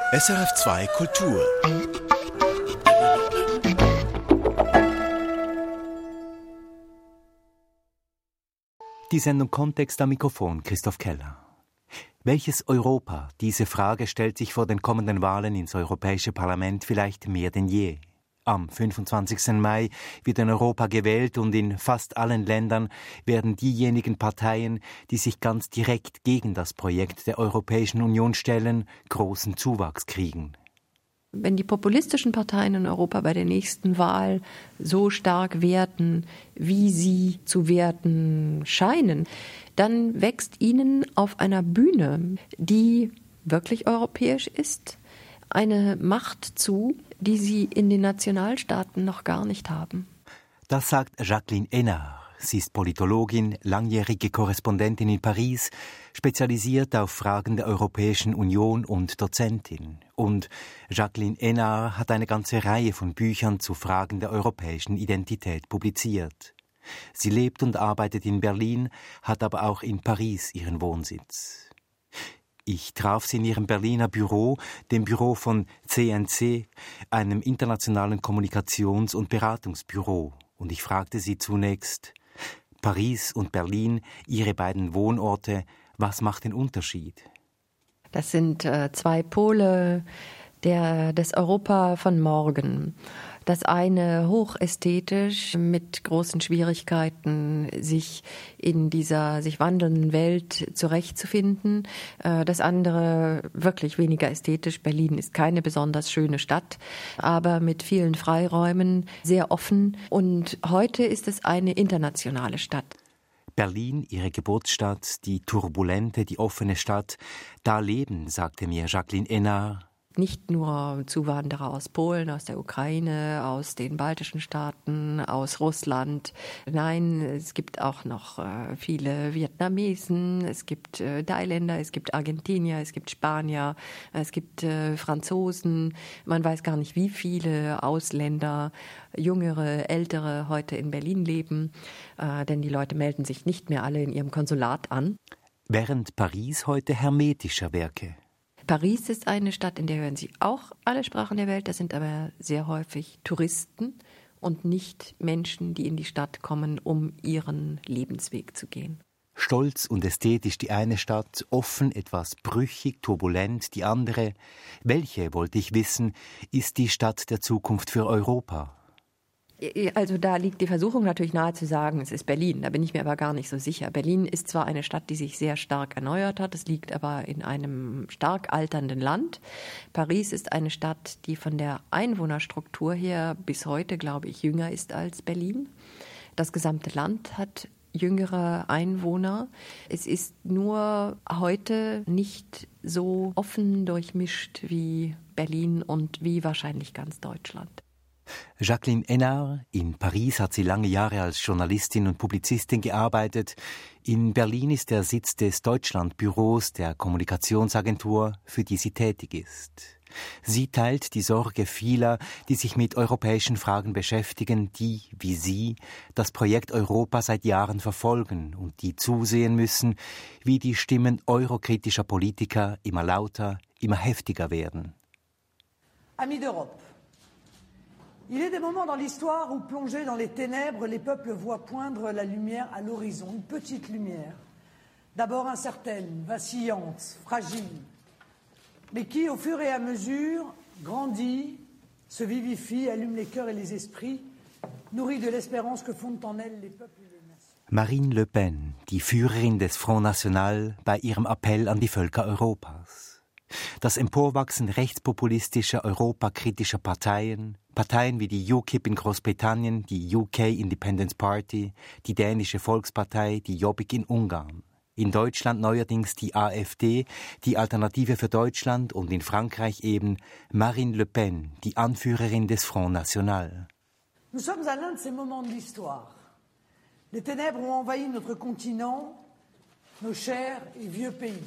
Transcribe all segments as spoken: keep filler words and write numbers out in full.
S R F zwei Kultur. Die Sendung Kontext am Mikrofon Christoph Keller. Welches Europa? Diese Frage stellt sich vor den kommenden Wahlen ins Europäische Parlament vielleicht mehr denn je. Am fünfundzwanzigsten Mai wird in Europa gewählt und in fast allen Ländern werden diejenigen Parteien, die sich ganz direkt gegen das Projekt der Europäischen Union stellen, großen Zuwachs kriegen. Wenn die populistischen Parteien in Europa bei der nächsten Wahl so stark werden, wie sie zu werden scheinen, dann wächst ihnen auf einer Bühne, die wirklich europäisch ist, eine Macht zu, die sie in den Nationalstaaten noch gar nicht haben. Das sagt Jacqueline Hénard. Sie ist Politologin, langjährige Korrespondentin in Paris, spezialisiert auf Fragen der Europäischen Union und Dozentin. Und Jacqueline Hénard hat eine ganze Reihe von Büchern zu Fragen der europäischen Identität publiziert. Sie lebt und arbeitet in Berlin, hat aber auch in Paris ihren Wohnsitz. Ich traf sie in ihrem Berliner Büro, dem Büro von C N C, einem internationalen Kommunikations- und Beratungsbüro. Und ich fragte sie zunächst: Paris und Berlin, ihre beiden Wohnorte, was macht den Unterschied? Das sind äh, zwei Pole der, des Europa von morgen. Das eine hochästhetisch mit großen Schwierigkeiten, sich in dieser sich wandelnden Welt zurechtzufinden. Das andere wirklich weniger ästhetisch. Berlin ist keine besonders schöne Stadt, aber mit vielen Freiräumen, sehr offen. Und heute ist es eine internationale Stadt. Berlin, ihre Geburtsstadt, die turbulente, die offene Stadt, da leben, sagte mir Jacqueline Hénard, nicht nur Zuwanderer aus Polen, aus der Ukraine, aus den baltischen Staaten, aus Russland. Nein, es gibt auch noch äh, viele Vietnamesen, es gibt äh, Thailänder, es gibt Argentinier, es gibt Spanier, es gibt äh, Franzosen. Man weiß gar nicht, wie viele Ausländer, jüngere, ältere heute in Berlin leben, äh, denn die Leute melden sich nicht mehr alle in ihrem Konsulat an. Während Paris heute hermetischer wirke. Paris ist eine Stadt, in der hören Sie auch alle Sprachen der Welt. Das sind aber sehr häufig Touristen und nicht Menschen, die in die Stadt kommen, um ihren Lebensweg zu gehen. Stolz und ästhetisch die eine Stadt, offen, etwas brüchig, turbulent die andere. Welche, wollte ich wissen, ist die Stadt der Zukunft für Europa? Also da liegt die Versuchung natürlich nahe zu sagen, es ist Berlin. Da bin ich mir aber gar nicht so sicher. Berlin ist zwar eine Stadt, die sich sehr stark erneuert hat, es liegt aber in einem stark alternden Land. Paris ist eine Stadt, die von der Einwohnerstruktur her bis heute, glaube ich, jünger ist als Berlin. Das gesamte Land hat jüngere Einwohner. Es ist nur heute nicht so offen durchmischt wie Berlin und wie wahrscheinlich ganz Deutschland. Jacqueline Hénard, in Paris hat sie lange Jahre als Journalistin und Publizistin gearbeitet. In Berlin ist der Sitz des Deutschlandbüros der Kommunikationsagentur, für die sie tätig ist. Sie teilt die Sorge vieler, die sich mit europäischen Fragen beschäftigen, die, wie sie, das Projekt Europa seit Jahren verfolgen und die zusehen müssen, wie die Stimmen eurokritischer Politiker immer lauter, immer heftiger werden. Amis d'Europe. Il est des moments dans l'histoire où, plongés dans les ténèbres, les peuples voient poindre la lumière à l'horizon, une petite lumière, d'abord incertaine, vacillante, fragile, mais qui, au fur et à mesure, grandit, se vivifie, allume les cœurs et les esprits, nourrit de l'espérance que fondent en elle les peuples et les nations. Marine Le Pen, die Führerin des Front National, bei ihrem Appell an die Völker Europas. Das Emporwachsen rechtspopulistischer, europakritischer Parteien, Parteien wie die U K I P in Großbritannien, die U K Independence Party, die dänische Volkspartei, die Jobbik in Ungarn. In Deutschland neuerdings die AfD, die Alternative für Deutschland, und in Frankreich eben Marine Le Pen, die Anführerin des Front National. Nous sommes à l'un de ces moments de l'histoire. Les ténèbres ont envahi notre continent, nos chers et vieux pays.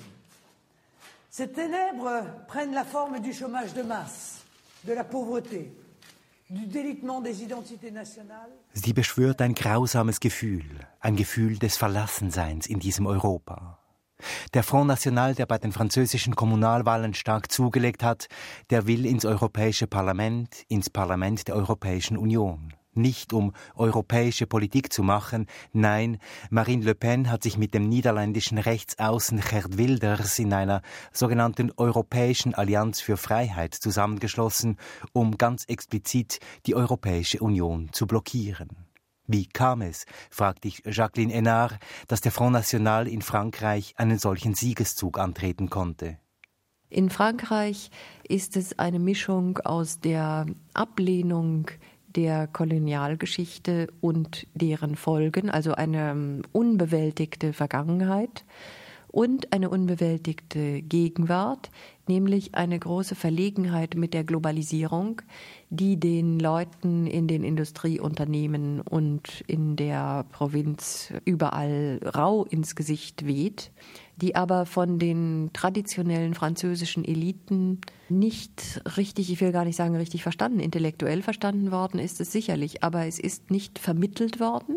Ces ténèbres prennent la forme du chômage de masse, de la pauvreté, du délitement des identités nationales. Sie beschwört ein grausames Gefühl, ein Gefühl des Verlassenseins in diesem Europa. Der Front National, der bei den französischen Kommunalwahlen stark zugelegt hat, der will ins Europäische Parlament, ins Parlament der Europäischen Union. Nicht um europäische Politik zu machen, nein, Marine Le Pen hat sich mit dem niederländischen Rechtsaußen Geert Wilders in einer sogenannten Europäischen Allianz für Freiheit zusammengeschlossen, um ganz explizit die Europäische Union zu blockieren. Wie kam es, fragte ich Jacqueline Hénard, dass der Front National in Frankreich einen solchen Siegeszug antreten konnte? In Frankreich ist es eine Mischung aus der Ablehnung der Kolonialgeschichte und deren Folgen, also eine unbewältigte Vergangenheit und eine unbewältigte Gegenwart, nämlich eine große Verlegenheit mit der Globalisierung, die den Leuten in den Industrieunternehmen und in der Provinz überall rau ins Gesicht weht, die aber von den traditionellen französischen Eliten nicht richtig, ich will gar nicht sagen richtig verstanden, intellektuell verstanden worden ist es sicherlich, aber es ist nicht vermittelt worden.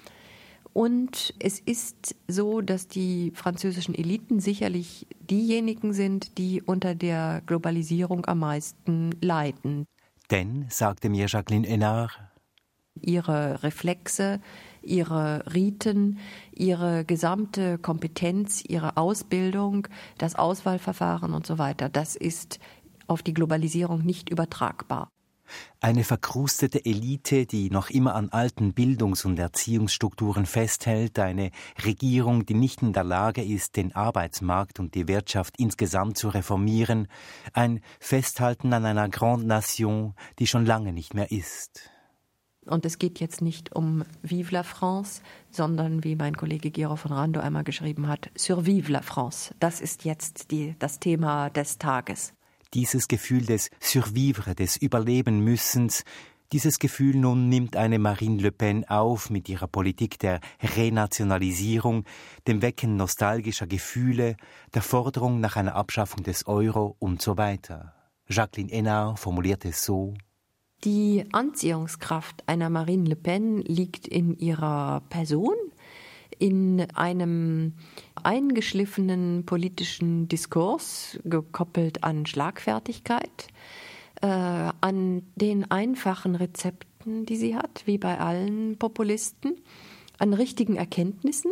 Und es ist so, dass die französischen Eliten sicherlich diejenigen sind, die unter der Globalisierung am meisten leiden. Denn, sagte mir Jacqueline Hénard, ihre Reflexe, ihre Riten, ihre gesamte Kompetenz, ihre Ausbildung, das Auswahlverfahren und so weiter, das ist auf die Globalisierung nicht übertragbar. Eine verkrustete Elite, die noch immer an alten Bildungs- und Erziehungsstrukturen festhält, eine Regierung, die nicht in der Lage ist, den Arbeitsmarkt und die Wirtschaft insgesamt zu reformieren, ein Festhalten an einer Grande Nation, die schon lange nicht mehr ist. Und es geht jetzt nicht um Vive la France, sondern, wie mein Kollege Gero von Randow einmal geschrieben hat, Survive la France. Das ist jetzt die, das Thema des Tages. Dieses Gefühl des Survivre, des Überlebenmüssens, dieses Gefühl nun nimmt eine Marine Le Pen auf mit ihrer Politik der Renationalisierung, dem Wecken nostalgischer Gefühle, der Forderung nach einer Abschaffung des Euro und so weiter. Jacqueline Hénard formuliert es so: Die Anziehungskraft einer Marine Le Pen liegt in ihrer Person, in einem eingeschliffenen politischen Diskurs, gekoppelt an Schlagfertigkeit, äh, an den einfachen Rezepten, die sie hat, wie bei allen Populisten, an richtigen Erkenntnissen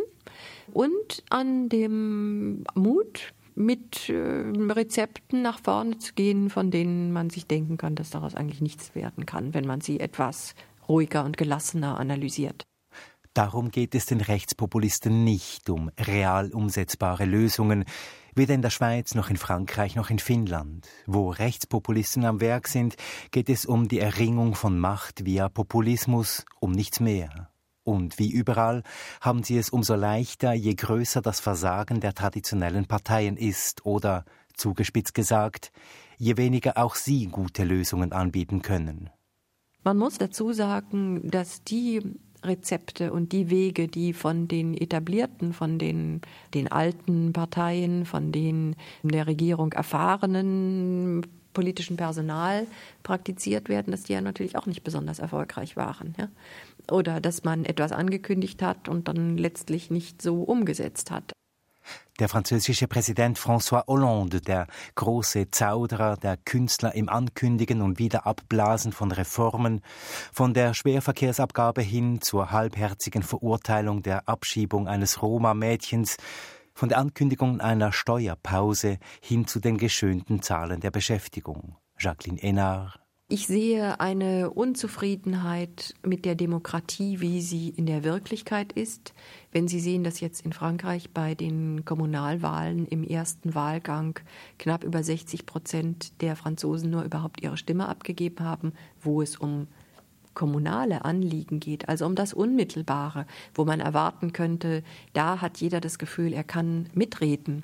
und an dem Mut, mit äh, Rezepten nach vorne zu gehen, von denen man sich denken kann, dass daraus eigentlich nichts werden kann, wenn man sie etwas ruhiger und gelassener analysiert. Darum geht es den Rechtspopulisten nicht um real umsetzbare Lösungen, weder in der Schweiz noch in Frankreich noch in Finnland. Wo Rechtspopulisten am Werk sind, geht es um die Erringung von Macht via Populismus, um nichts mehr. Und wie überall haben sie es umso leichter, je größer das Versagen der traditionellen Parteien ist oder, zugespitzt gesagt, je weniger auch sie gute Lösungen anbieten können. Man muss dazu sagen, dass die Rezepte und die Wege, die von den etablierten, von den, den alten Parteien, von den in der Regierung erfahrenen politischen Personal praktiziert werden, dass die ja natürlich auch nicht besonders erfolgreich waren. Ja? Oder dass man etwas angekündigt hat und dann letztlich nicht so umgesetzt hat. Der französische Präsident François Hollande, der große Zauderer, der Künstler im Ankündigen und Wiederabblasen von Reformen, von der Schwerverkehrsabgabe hin zur halbherzigen Verurteilung der Abschiebung eines Roma-Mädchens, von der Ankündigung einer Steuerpause hin zu den geschönten Zahlen der Beschäftigung. Jacqueline Hénard. Ich sehe eine Unzufriedenheit mit der Demokratie, wie sie in der Wirklichkeit ist. Wenn Sie sehen, dass jetzt in Frankreich bei den Kommunalwahlen im ersten Wahlgang knapp über sechzig Prozent der Franzosen nur überhaupt ihre Stimme abgegeben haben, wo es um kommunale Anliegen geht, also um das Unmittelbare, wo man erwarten könnte, da hat jeder das Gefühl, er kann mitreden.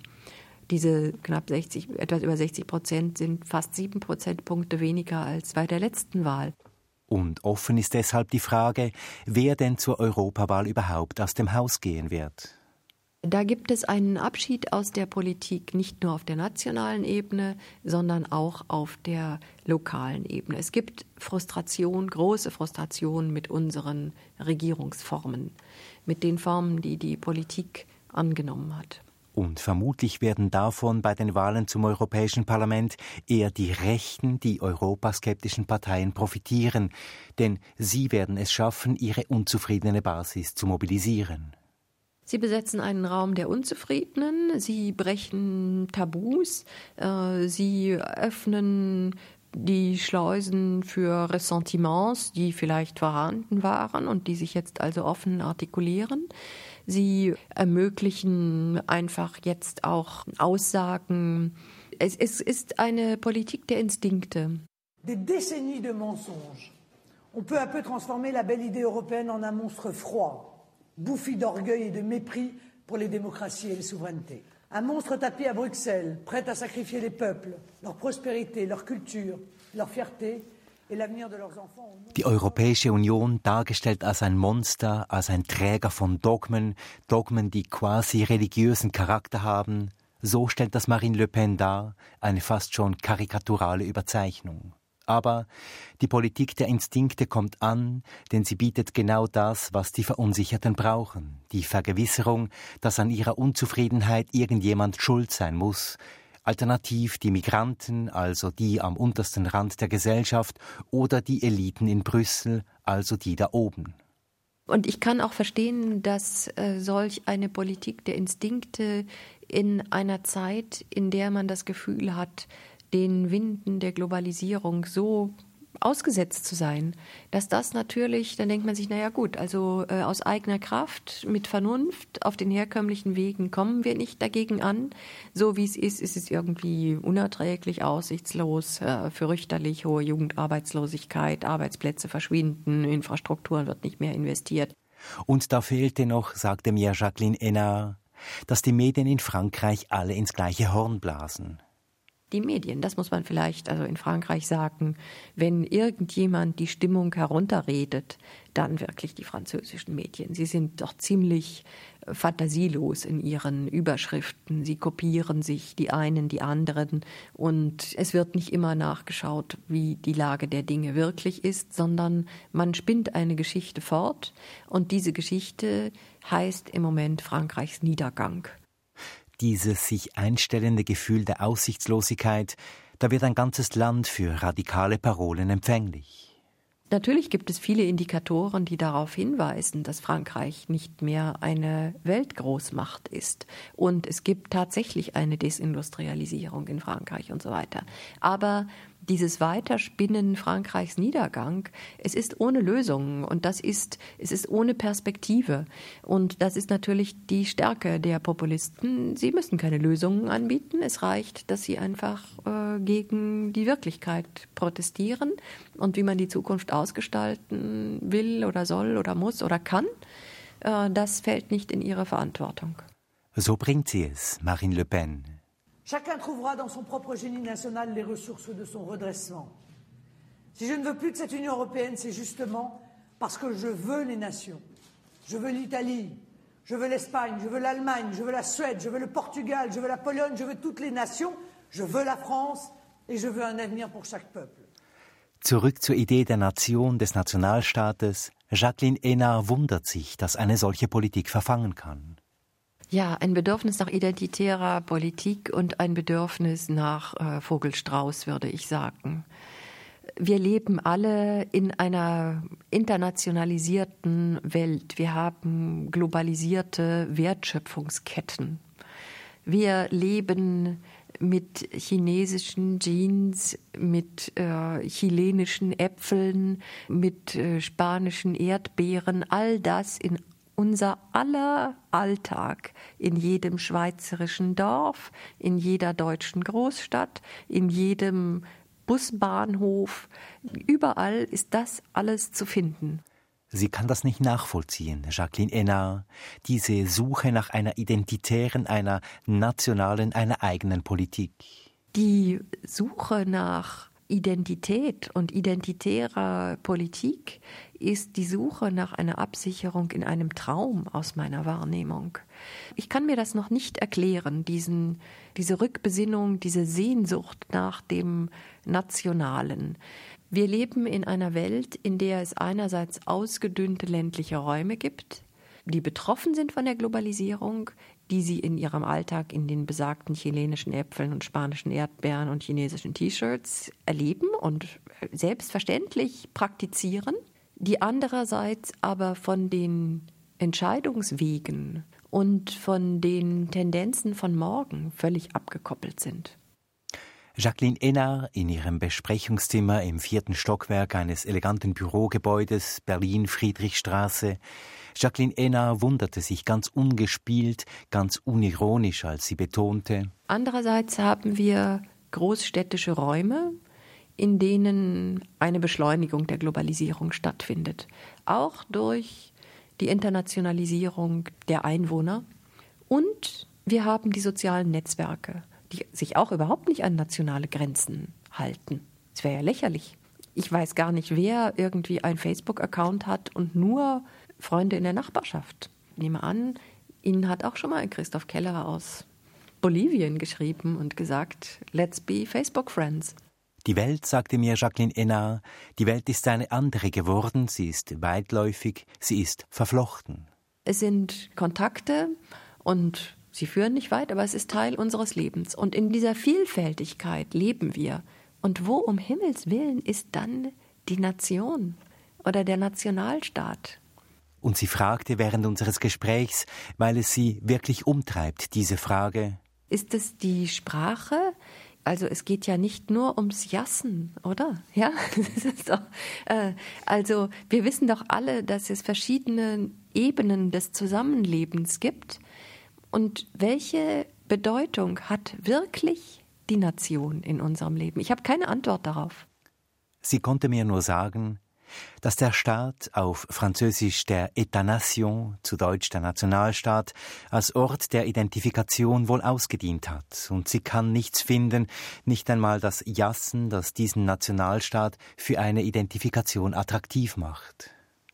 Diese knapp sechzig, etwas über sechzig Prozent sind fast sieben Prozentpunkte weniger als bei der letzten Wahl. Und offen ist deshalb die Frage, wer denn zur Europawahl überhaupt aus dem Haus gehen wird. Da gibt es einen Abschied aus der Politik, nicht nur auf der nationalen Ebene, sondern auch auf der lokalen Ebene. Es gibt Frustration, große Frustration mit unseren Regierungsformen, mit den Formen, die die Politik angenommen hat. Und vermutlich werden davon bei den Wahlen zum Europäischen Parlament eher die rechten, die europaskeptischen Parteien profitieren, denn sie werden es schaffen, ihre unzufriedene Basis zu mobilisieren. Sie besetzen einen Raum der Unzufriedenen, sie brechen Tabus, äh, sie öffnen die Schleusen für Ressentiments, die vielleicht vorhanden waren und die sich jetzt also offen artikulieren. Sie ermöglichen einfach jetzt auch Aussagen. Es, es ist eine Politik der Instinkte. Des décennies de mensonges ont peu à peu transformé la belle idée européenne en un monstre froid, bouffi d'orgueil et de mépris pour les démocraties et les souverainetés. Un monstre tapis à Bruxelles, prêt à sacrifier les peuples, leur prospérité, leur culture, leur fierté et l'avenir de leurs enfants. Die Europäische Union dargestellt als ein Monster, als ein Träger von Dogmen, Dogmen, die quasi religiösen Charakter haben. So stellt das Marine Le Pen dar, eine fast schon karikaturale Überzeichnung. Aber die Politik der Instinkte kommt an, denn sie bietet genau das, was die Verunsicherten brauchen. Die Vergewisserung, dass an ihrer Unzufriedenheit irgendjemand schuld sein muss. Alternativ die Migranten, also die am untersten Rand der Gesellschaft, oder die Eliten in Brüssel, also die da oben. Und ich kann auch verstehen, dass äh, solch eine Politik der Instinkte in einer Zeit, in der man das Gefühl hat, den Winden der Globalisierung so ausgesetzt zu sein, dass das natürlich, dann denkt man sich, naja gut, also äh, aus eigener Kraft, mit Vernunft, auf den herkömmlichen Wegen kommen wir nicht dagegen an. So wie es ist, ist es irgendwie unerträglich, aussichtslos, äh, fürchterlich, hohe Jugendarbeitslosigkeit, Arbeitsplätze verschwinden, Infrastruktur wird nicht mehr investiert. Und da fehlte noch, sagte mir Jacqueline Hénard, dass die Medien in Frankreich alle ins gleiche Horn blasen. Die Medien, das muss man vielleicht also in Frankreich sagen, wenn irgendjemand die Stimmung herunterredet, dann wirklich die französischen Medien. Sie sind doch ziemlich fantasielos in ihren Überschriften. Sie kopieren sich die einen, die anderen und es wird nicht immer nachgeschaut, wie die Lage der Dinge wirklich ist, sondern man spinnt eine Geschichte fort und diese Geschichte heißt im Moment Frankreichs Niedergang. Dieses sich einstellende Gefühl der Aussichtslosigkeit, da wird ein ganzes Land für radikale Parolen empfänglich. Natürlich gibt es viele Indikatoren, die darauf hinweisen, dass Frankreich nicht mehr eine Weltgroßmacht ist. Und es gibt tatsächlich eine Desindustrialisierung in Frankreich und so weiter. Aber dieses Weiterspinnen Frankreichs Niedergang, es ist ohne Lösungen und das ist, es ist ohne Perspektive. Und das ist natürlich die Stärke der Populisten. Sie müssen keine Lösungen anbieten. Es reicht, dass sie einfach äh, gegen die Wirklichkeit protestieren. Und wie man die Zukunft ausgestalten will oder soll oder muss oder kann, äh, das fällt nicht in ihre Verantwortung. So bringt sie es, Marine Le Pen. Chacun trouvera dans son propre génie national les ressources de son redressement. Si je ne veux plus de cette Union européenne, c'est justement parce que je veux les nations. Je veux l'Italie, je veux l'Espagne, je veux l'Allemagne, je veux la Suède, je veux le Portugal, je veux la Pologne, je veux toutes les nations, je veux la France et je veux un avenir pour chaque peuple. Zurück zur Idee der Nation, des Nationalstaates. Jacqueline Hénard wundert sich, dass eine solche Politik verfangen kann. Ja, ein Bedürfnis nach identitärer Politik und ein Bedürfnis nach äh, Vogelstrauß, würde ich sagen. Wir leben alle in einer internationalisierten Welt. Wir haben globalisierte Wertschöpfungsketten. Wir leben mit chinesischen Jeans, mit äh, chilenischen Äpfeln, mit äh, spanischen Erdbeeren, all das in unser aller Alltag in jedem schweizerischen Dorf, in jeder deutschen Großstadt, in jedem Busbahnhof. Überall ist das alles zu finden. Sie kann das nicht nachvollziehen, Jacqueline Hénard, diese Suche nach einer identitären, einer nationalen, einer eigenen Politik. Die Suche nach Identität und identitärer Politik ist die Suche nach einer Absicherung in einem Traum aus meiner Wahrnehmung. Ich kann mir das noch nicht erklären, diesen, diese Rückbesinnung, diese Sehnsucht nach dem Nationalen. Wir leben in einer Welt, in der es einerseits ausgedünnte ländliche Räume gibt, die betroffen sind von der Globalisierung, die sie in ihrem Alltag in den besagten chilenischen Äpfeln und spanischen Erdbeeren und chinesischen T-Shirts erleben und selbstverständlich praktizieren, die andererseits aber von den Entscheidungswegen und von den Tendenzen von morgen völlig abgekoppelt sind. Jacqueline Hénard in ihrem Besprechungszimmer im vierten Stockwerk eines eleganten Bürogebäudes Berlin-Friedrichstraße. Jacqueline Hénard wunderte sich ganz ungespielt, ganz unironisch, als sie betonte: Andererseits haben wir großstädtische Räume, in denen eine Beschleunigung der Globalisierung stattfindet. Auch durch die Internationalisierung der Einwohner. Und wir haben die sozialen Netzwerke, die sich auch überhaupt nicht an nationale Grenzen halten. Es wäre ja lächerlich. Ich weiß gar nicht, wer irgendwie einen Facebook-Account hat und nur Freunde in der Nachbarschaft. Ich nehme an, Ihnen hat auch schon mal Christoph Keller aus Bolivien geschrieben und gesagt, let's be Facebook-Friends. Die Welt, sagte mir Jacqueline Hénard, die Welt ist eine andere geworden, sie ist weitläufig, sie ist verflochten. Es sind Kontakte und sie führen nicht weit, aber es ist Teil unseres Lebens. Und in dieser Vielfältigkeit leben wir. Und wo um Himmels Willen ist dann die Nation oder der Nationalstaat? Und sie fragte während unseres Gesprächs, weil es sie wirklich umtreibt, diese Frage: Ist es die Sprache? Also es geht ja nicht nur ums Jassen, oder? Ja, das ist doch, äh, also wir wissen doch alle, dass es verschiedene Ebenen des Zusammenlebens gibt. Und welche Bedeutung hat wirklich die Nation in unserem Leben? Ich habe keine Antwort darauf. Sie konnte mir nur sagen, dass der Staat, auf Französisch der État-Nation, zu Deutsch der Nationalstaat, als Ort der Identifikation wohl ausgedient hat. Und sie kann nichts finden, nicht einmal das Jassen, das diesen Nationalstaat für eine Identifikation attraktiv macht.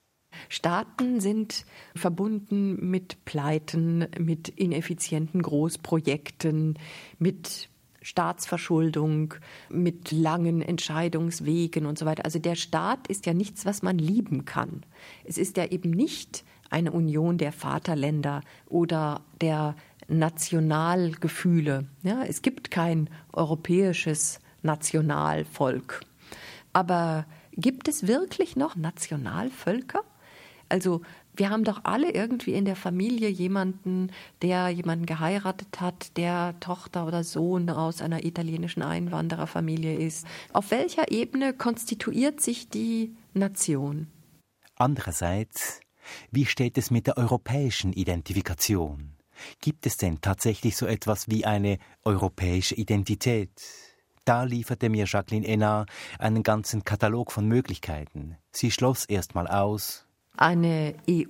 Staaten sind verbunden mit Pleiten, mit ineffizienten Großprojekten, mit Staatsverschuldung, mit langen Entscheidungswegen und so weiter. Also der Staat ist ja nichts, was man lieben kann. Es ist ja eben nicht eine Union der Vaterländer oder der Nationalgefühle. Ja, es gibt kein europäisches Nationalvolk. Aber gibt es wirklich noch Nationalvölker? Also wir haben doch alle irgendwie in der Familie jemanden, der jemanden geheiratet hat, der Tochter oder Sohn aus einer italienischen Einwandererfamilie ist. Auf welcher Ebene konstituiert sich die Nation? Andererseits, wie steht es mit der europäischen Identifikation? Gibt es denn tatsächlich so etwas wie eine europäische Identität? Da lieferte mir Jacqueline Hénard einen ganzen Katalog von Möglichkeiten. Sie schloss erst mal aus: Eine E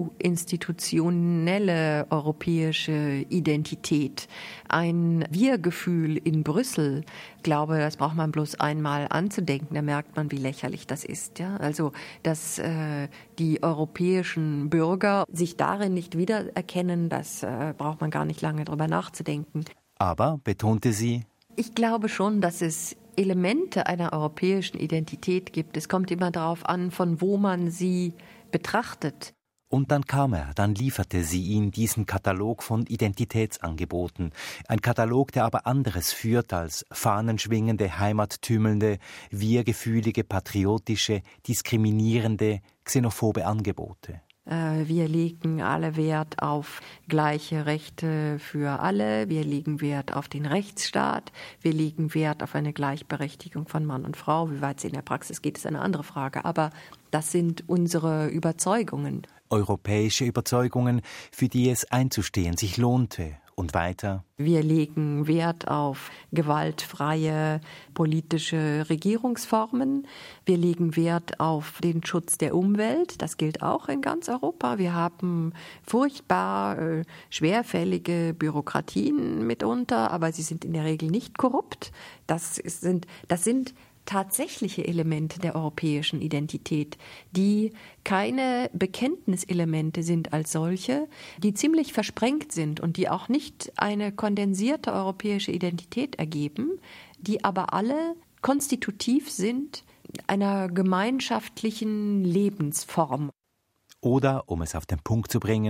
U-institutionelle europäische Identität, ein Wir-Gefühl in Brüssel. Ich glaube, das braucht man bloß einmal anzudenken, da merkt man, wie lächerlich das ist. Ja? Also, dass äh, die europäischen Bürger sich darin nicht wiedererkennen, das äh, braucht man gar nicht lange drüber nachzudenken. Aber, betonte sie, ich glaube schon, dass es Elemente einer europäischen Identität gibt. Es kommt immer darauf an, von wo man sie betrachtet. Und dann kam er, dann lieferte sie ihm diesen Katalog von Identitätsangeboten. Ein Katalog, der aber anderes führt als fahnenschwingende, heimattümelnde, wir-gefühlige, patriotische, diskriminierende, xenophobe Angebote. Wir legen alle Wert auf gleiche Rechte für alle. Wir legen Wert auf den Rechtsstaat. Wir legen Wert auf eine Gleichberechtigung von Mann und Frau. Wie weit sie in der Praxis geht, ist eine andere Frage. Aber das sind unsere Überzeugungen. Europäische Überzeugungen, für die es einzustehen sich lohnte. Und weiter: Wir legen Wert auf gewaltfreie politische Regierungsformen. Wir legen Wert auf den Schutz der Umwelt. Das gilt auch in ganz Europa. Wir haben furchtbar äh, schwerfällige Bürokratien mitunter, aber sie sind in der Regel nicht korrupt. Das ist, sind, das sind tatsächliche Elemente der europäischen Identität, die keine Bekenntniselemente sind als solche, die ziemlich versprengt sind und die auch nicht eine kondensierte europäische Identität ergeben, die aber alle konstitutiv sind einer gemeinschaftlichen Lebensform. Oder, um es auf den Punkt zu bringen: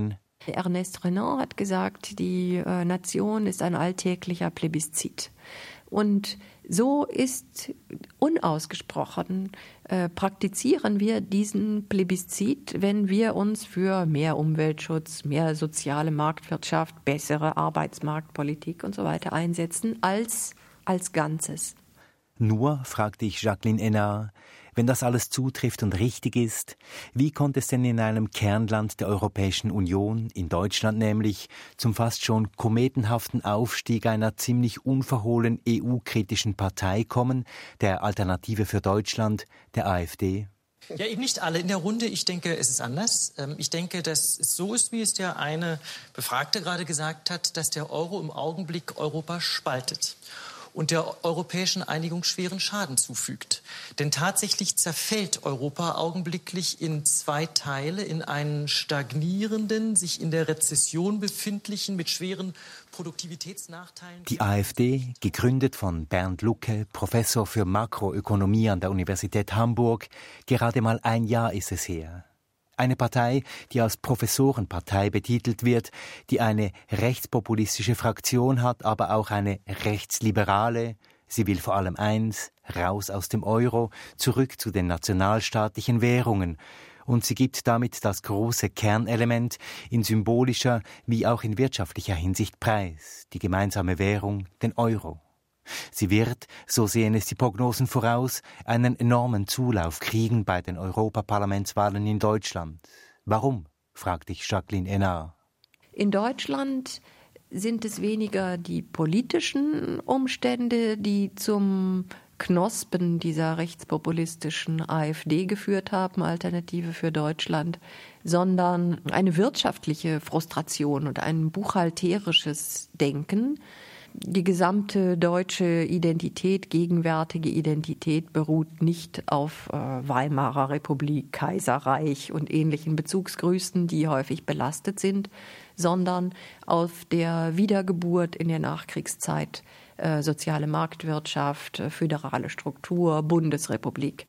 Ernest Renan hat gesagt, die äh, Nation ist ein alltäglicher Plebiszit. Und so ist unausgesprochen, äh, praktizieren wir diesen Plebiszit, wenn wir uns für mehr Umweltschutz, mehr soziale Marktwirtschaft, bessere Arbeitsmarktpolitik und so weiter einsetzen, als als Ganzes. Nur, fragte ich Jacqueline Hénard, wenn das alles zutrifft und richtig ist, wie konnte es denn in einem Kernland der Europäischen Union, in Deutschland nämlich, zum fast schon kometenhaften Aufstieg einer ziemlich unverhohlen E U-kritischen Partei kommen, der Alternative für Deutschland, der AfD? Ja, eben nicht alle in der Runde. Ich denke, es ist anders. Ich denke, dass es so ist, wie es der eine Befragte gerade gesagt hat, dass der Euro im Augenblick Europa spaltet und der europäischen Einigung schweren Schaden zufügt. Denn tatsächlich zerfällt Europa augenblicklich in zwei Teile, in einen stagnierenden, sich in der Rezession befindlichen, mit schweren Produktivitätsnachteilen. Die AfD, gegründet von Bernd Lucke, Professor für Makroökonomie an der Universität Hamburg, gerade mal ein Jahr ist es her. Eine Partei, die als Professorenpartei betitelt wird, die eine rechtspopulistische Fraktion hat, aber auch eine rechtsliberale. Sie will vor allem eins, raus aus dem Euro, zurück zu den nationalstaatlichen Währungen. Und sie gibt damit das große Kernelement in symbolischer wie auch in wirtschaftlicher Hinsicht preis, die gemeinsame Währung, den Euro. Sie wird, so sehen es die Prognosen voraus, einen enormen Zulauf kriegen bei den Europaparlamentswahlen in Deutschland. Warum? Fragte ich Jacqueline Hénard. In Deutschland sind es weniger die politischen Umstände, die zum Knospen dieser rechtspopulistischen AfD geführt haben, Alternative für Deutschland, sondern eine wirtschaftliche Frustration und ein buchhalterisches Denken. Die gesamte deutsche Identität, gegenwärtige Identität beruht nicht auf äh, Weimarer Republik, Kaiserreich und ähnlichen Bezugsgrüßen, die häufig belastet sind, sondern auf der Wiedergeburt in der Nachkriegszeit, äh, soziale Marktwirtschaft, äh, föderale Struktur, Bundesrepublik.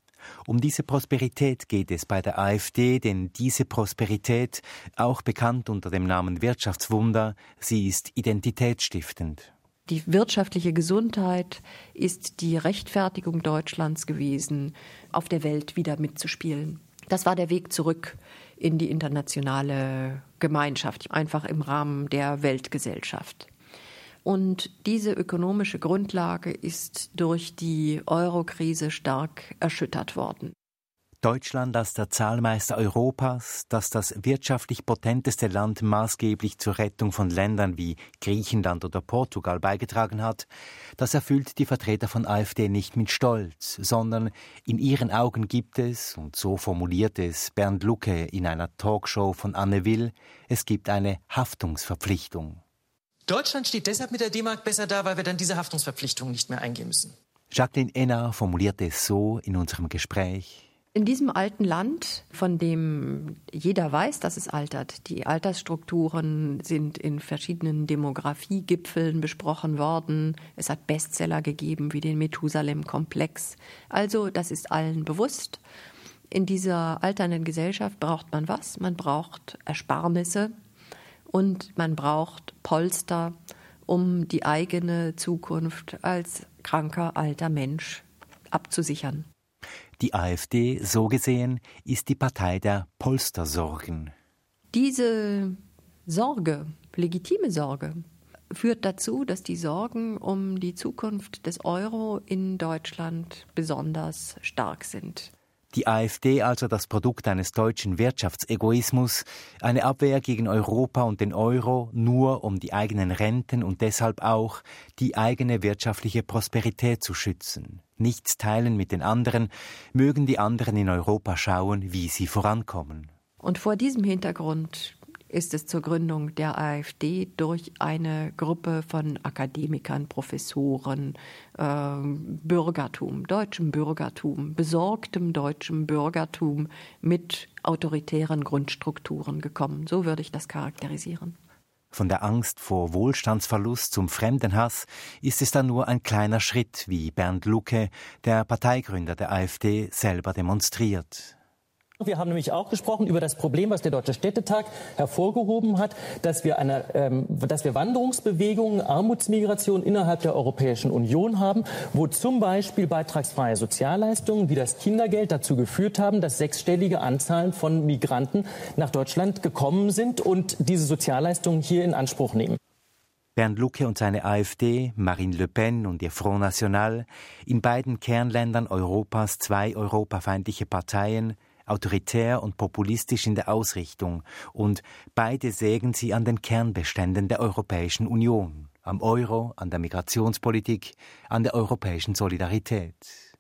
Um diese Prosperität geht es bei der AfD, denn diese Prosperität, auch bekannt unter dem Namen Wirtschaftswunder, sie ist identitätsstiftend. Die wirtschaftliche Gesundheit ist die Rechtfertigung Deutschlands gewesen, auf der Welt wieder mitzuspielen. Das war der Weg zurück in die internationale Gemeinschaft, einfach im Rahmen der Weltgesellschaft. Und diese ökonomische Grundlage ist durch die Euro-Krise stark erschüttert worden. Deutschland als der Zahlmeister Europas, das das wirtschaftlich potenteste Land maßgeblich zur Rettung von Ländern wie Griechenland oder Portugal beigetragen hat, das erfüllt die Vertreter von AfD nicht mit Stolz, sondern in ihren Augen gibt es, und so formuliert es Bernd Lucke in einer Talkshow von Anne Will, es gibt eine Haftungsverpflichtung. Deutschland steht deshalb mit der D-Mark besser da, weil wir dann diese Haftungsverpflichtung nicht mehr eingehen müssen. Jacqueline Hénard formulierte es so in unserem Gespräch. In diesem alten Land, von dem jeder weiß, dass es altert, die Altersstrukturen sind in verschiedenen Demografiegipfeln besprochen worden. Es hat Bestseller gegeben wie den Methusalem-Komplex. Also das ist allen bewusst. In dieser alternden Gesellschaft braucht man was? Man braucht Ersparnisse. Und man braucht Polster, um die eigene Zukunft als kranker alter Mensch abzusichern. Die AfD, so gesehen, ist die Partei der Polstersorgen. Diese Sorge, legitime Sorge, führt dazu, dass die Sorgen um die Zukunft des Euro in Deutschland besonders stark sind. Die AfD also das Produkt eines deutschen Wirtschaftsegoismus, eine Abwehr gegen Europa und den Euro, nur um die eigenen Renten und deshalb auch die eigene wirtschaftliche Prosperität zu schützen. Nichts teilen mit den anderen, mögen die anderen in Europa schauen, wie sie vorankommen. Und vor diesem Hintergrund ist es zur Gründung der AfD durch eine Gruppe von Akademikern, Professoren, äh, Bürgertum, deutschem Bürgertum, besorgtem deutschem Bürgertum mit autoritären Grundstrukturen gekommen. So würde ich das charakterisieren. Von der Angst vor Wohlstandsverlust zum Fremdenhass ist es dann nur ein kleiner Schritt, wie Bernd Lucke, der Parteigründer der AfD, selber demonstriert. Wir haben nämlich auch gesprochen über das Problem, was der Deutsche Städtetag hervorgehoben hat, dass wir, eine, ähm, dass wir Wanderungsbewegungen, Armutsmigration innerhalb der Europäischen Union haben, wo zum Beispiel beitragsfreie Sozialleistungen wie das Kindergeld dazu geführt haben, dass sechsstellige Anzahlen von Migranten nach Deutschland gekommen sind und diese Sozialleistungen hier in Anspruch nehmen. Bernd Lucke und seine AfD, Marine Le Pen und ihr Front National, in beiden Kernländern Europas zwei europafeindliche Parteien, autoritär und populistisch in der Ausrichtung, und beide sägen sie an den Kernbeständen der Europäischen Union, am Euro, an der Migrationspolitik, an der europäischen Solidarität.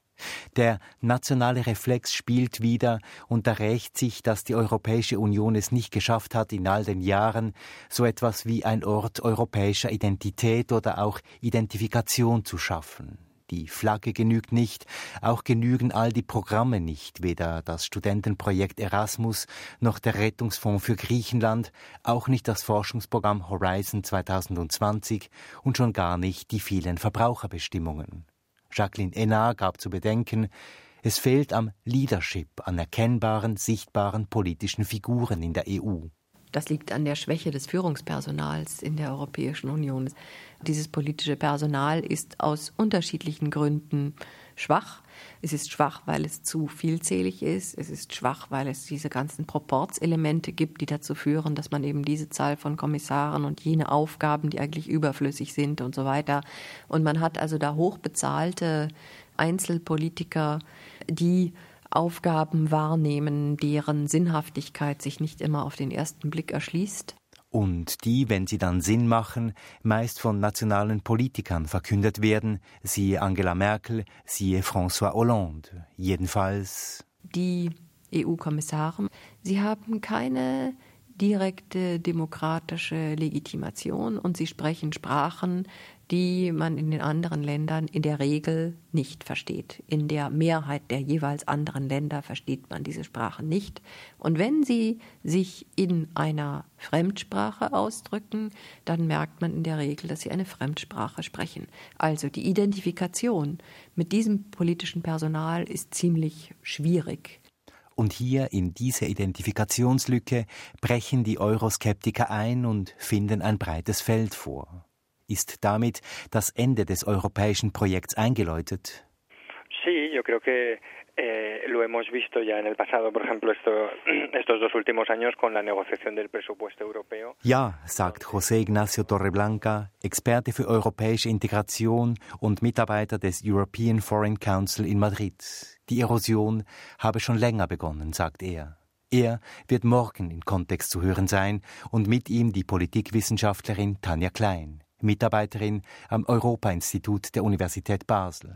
Der nationale Reflex spielt wieder und da rächt sich, dass die Europäische Union es nicht geschafft hat, in all den Jahren so etwas wie ein Ort europäischer Identität oder auch Identifikation zu schaffen. Die Flagge genügt nicht, auch genügen all die Programme nicht, weder das Studentenprojekt Erasmus noch der Rettungsfonds für Griechenland, auch nicht das Forschungsprogramm Horizon zwanzig zwanzig und schon gar nicht die vielen Verbraucherbestimmungen. Jacqueline Hénard gab zu bedenken, es fehlt am Leadership, an erkennbaren, sichtbaren politischen Figuren in der E U. Das liegt an der Schwäche des Führungspersonals in der Europäischen Union. Dieses politische Personal ist aus unterschiedlichen Gründen schwach. Es ist schwach, weil es zu vielzählig ist. Es ist schwach, weil es diese ganzen Proportselemente gibt, die dazu führen, dass man eben diese Zahl von Kommissaren und jene Aufgaben, die eigentlich überflüssig sind und so weiter. Und man hat also da hochbezahlte Einzelpolitiker, die Aufgaben wahrnehmen, deren Sinnhaftigkeit sich nicht immer auf den ersten Blick erschließt. Und die, wenn sie dann Sinn machen, meist von nationalen Politikern verkündet werden, siehe Angela Merkel, siehe François Hollande. Jedenfalls die E U-Kommissare, sie haben keine direkte demokratische Legitimation und sie sprechen Sprachen, die man in den anderen Ländern in der Regel nicht versteht. In der Mehrheit der jeweils anderen Länder versteht man diese Sprachen nicht. Und wenn sie sich in einer Fremdsprache ausdrücken, dann merkt man in der Regel, dass sie eine Fremdsprache sprechen. Also die Identifikation mit diesem politischen Personal ist ziemlich schwierig. Und hier in diese Identifikationslücke brechen die Euroskeptiker ein und finden ein breites Feld vor. Ist damit das Ende des europäischen Projekts eingeläutet? Sí, yo creo que eh, lo hemos visto ya en el pasado, por ejemplo, esto, estos dos últimos años con la negociación del presupuesto europeo. Ja, sagt José Ignacio Torreblanca, Experte für europäische Integration und Mitarbeiter des European Foreign Council in Madrid. Die Erosion habe schon länger begonnen, sagt er. Er wird morgen in Kontext zu hören sein und mit ihm die Politikwissenschaftlerin Tanja Klein, Mitarbeiterin am Europa-Institut der Universität Basel.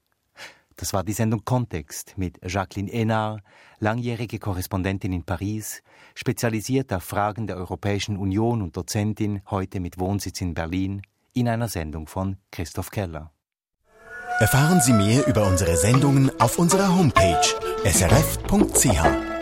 Das war die Sendung Kontext mit Jacqueline Hénard, langjährige Korrespondentin in Paris, spezialisiert auf Fragen der Europäischen Union und Dozentin, heute mit Wohnsitz in Berlin, in einer Sendung von Christoph Keller. Erfahren Sie mehr über unsere Sendungen auf unserer Homepage s r f punkt c h.